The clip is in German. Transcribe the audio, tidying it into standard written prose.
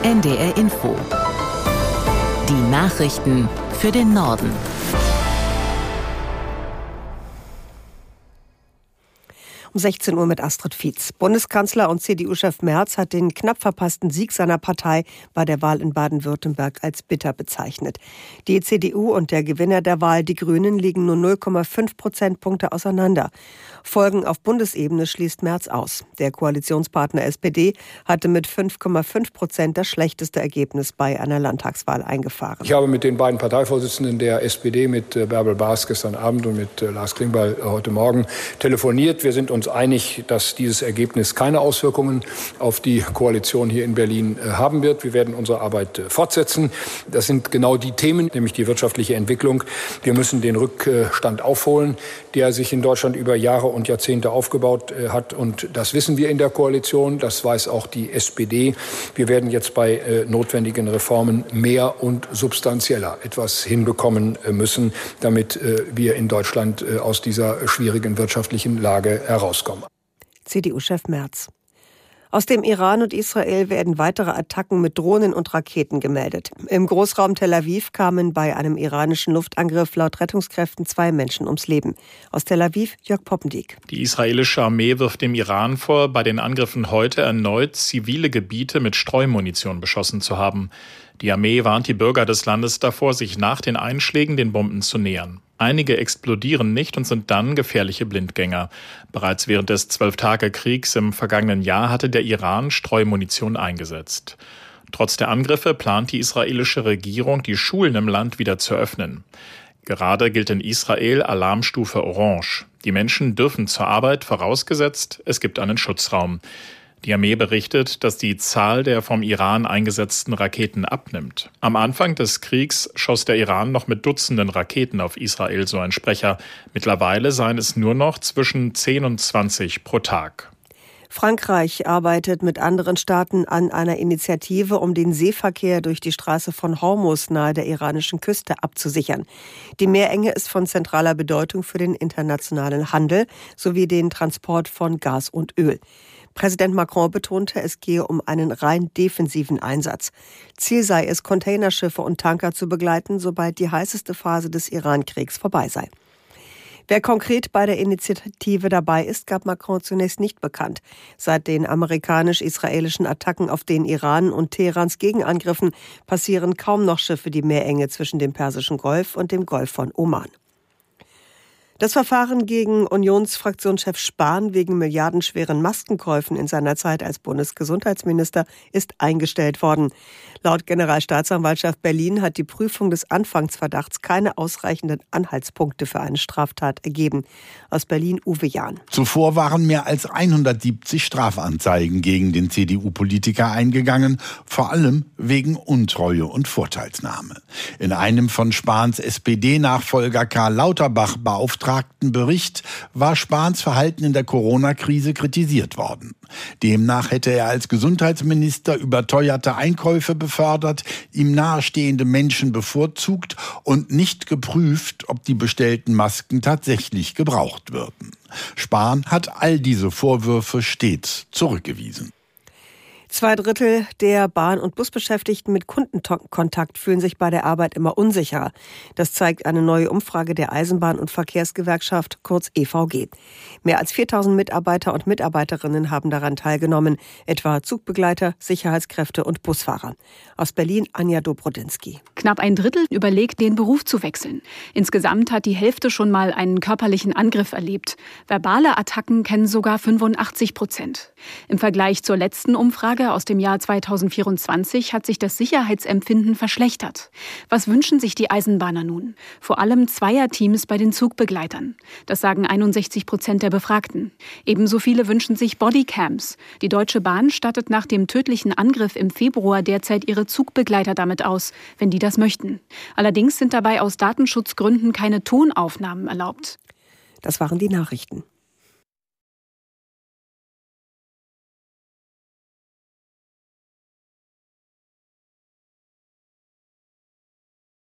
NDR Info. Die Nachrichten für den Norden. Um 16 Uhr mit Astrid Fietz. Bundeskanzler und CDU-Chef Merz hat den knapp verpassten Sieg seiner Partei bei der Wahl in Baden-Württemberg als bitter bezeichnet. Die CDU und der Gewinner der Wahl, die Grünen, liegen nur 0,5 Prozentpunkte auseinander. Folgen auf Bundesebene schließt Merz aus. Der Koalitionspartner SPD hatte mit 5,5% das schlechteste Ergebnis bei einer Landtagswahl eingefahren. Ich habe mit den beiden Parteivorsitzenden der SPD, mit Bärbel Baas gestern Abend und mit Lars Klingbeil heute Morgen telefoniert. Wir sind uns einig, dass dieses Ergebnis keine Auswirkungen auf die Koalition hier in Berlin haben wird. Wir werden unsere Arbeit fortsetzen. Das sind genau die Themen, nämlich die wirtschaftliche Entwicklung. Wir müssen den Rückstand aufholen, der sich in Deutschland über Jahre und Jahrzehnte aufgebaut hat. Und das wissen wir in der Koalition. Das weiß auch die SPD. Wir werden jetzt bei notwendigen Reformen mehr und substanzieller etwas hinbekommen müssen, damit wir in Deutschland aus dieser schwierigen wirtschaftlichen Lage herauskommen. CDU-Chef Merz. Aus dem Iran und Israel werden weitere Attacken mit Drohnen und Raketen gemeldet. Im Großraum Tel Aviv kamen bei einem iranischen Luftangriff laut Rettungskräften 2 Menschen ums Leben. Aus Tel Aviv, Jörg Poppendiek. Die israelische Armee wirft dem Iran vor, bei den Angriffen heute erneut zivile Gebiete mit Streumunition beschossen zu haben. Die Armee warnt die Bürger des Landes davor, sich nach den Einschlägen den Bomben zu nähern. Einige explodieren nicht und sind dann gefährliche Blindgänger. Bereits während des 12-Tage-Kriegs im vergangenen Jahr hatte der Iran Streumunition eingesetzt. Trotz der Angriffe plant die israelische Regierung, die Schulen im Land wieder zu öffnen. Gerade gilt in Israel Alarmstufe Orange. Die Menschen dürfen zur Arbeit, vorausgesetzt, es gibt einen Schutzraum. Die Armee berichtet, dass die Zahl der vom Iran eingesetzten Raketen abnimmt. Am Anfang des Kriegs schoss der Iran noch mit Dutzenden Raketen auf Israel, so ein Sprecher. Mittlerweile seien es nur noch zwischen 10 und 20 pro Tag. Frankreich arbeitet mit anderen Staaten an einer Initiative, um den Seeverkehr durch die Straße von Hormuz nahe der iranischen Küste abzusichern. Die Meerenge ist von zentraler Bedeutung für den internationalen Handel sowie den Transport von Gas und Öl. Präsident Macron betonte, es gehe um einen rein defensiven Einsatz. Ziel sei es, Containerschiffe und Tanker zu begleiten, sobald die heißeste Phase des Iran-Kriegs vorbei sei. Wer konkret bei der Initiative dabei ist, gab Macron zunächst nicht bekannt. Seit den amerikanisch-israelischen Attacken auf den Iran und Teherans Gegenangriffen passieren kaum noch Schiffe die Meerenge zwischen dem Persischen Golf und dem Golf von Oman. Das Verfahren gegen Unionsfraktionschef Spahn wegen milliardenschweren Maskenkäufen in seiner Zeit als Bundesgesundheitsminister ist eingestellt worden. Laut Generalstaatsanwaltschaft Berlin hat die Prüfung des Anfangsverdachts keine ausreichenden Anhaltspunkte für eine Straftat ergeben. Aus Berlin, Uwe Jahn. Zuvor waren mehr als 170 Strafanzeigen gegen den CDU-Politiker eingegangen, vor allem wegen Untreue und Vorteilsnahme. In einem von Spahns SPD-Nachfolger Karl Lauterbach beauftragten Bericht war Spahns Verhalten in der Corona-Krise kritisiert worden. Demnach hätte er als Gesundheitsminister überteuerte Einkäufe befördert, ihm nahestehende Menschen bevorzugt und nicht geprüft, ob die bestellten Masken tatsächlich gebraucht würden. Spahn hat all diese Vorwürfe stets zurückgewiesen. 2/3 der Bahn- und Busbeschäftigten mit Kundenkontakt fühlen sich bei der Arbeit immer unsicherer. Das zeigt eine neue Umfrage der Eisenbahn- und Verkehrsgewerkschaft, kurz EVG. Mehr als 4.000 Mitarbeiter und Mitarbeiterinnen haben daran teilgenommen, etwa Zugbegleiter, Sicherheitskräfte und Busfahrer. Aus Berlin, Anja Dobrodinsky. Knapp 1/3 überlegt, den Beruf zu wechseln. Insgesamt hat die Hälfte schon mal einen körperlichen Angriff erlebt. Verbale Attacken kennen sogar 85%. Im Vergleich zur letzten Umfrage aus dem Jahr 2024 hat sich das Sicherheitsempfinden verschlechtert. Was wünschen sich die Eisenbahner nun? Vor allem Zweierteams bei den Zugbegleitern. Das sagen 61% der Befragten. Ebenso viele wünschen sich Bodycams. Die Deutsche Bahn stattet nach dem tödlichen Angriff im Februar derzeit ihre Zugbegleiter damit aus, wenn die das möchten. Allerdings sind dabei aus Datenschutzgründen keine Tonaufnahmen erlaubt. Das waren die Nachrichten.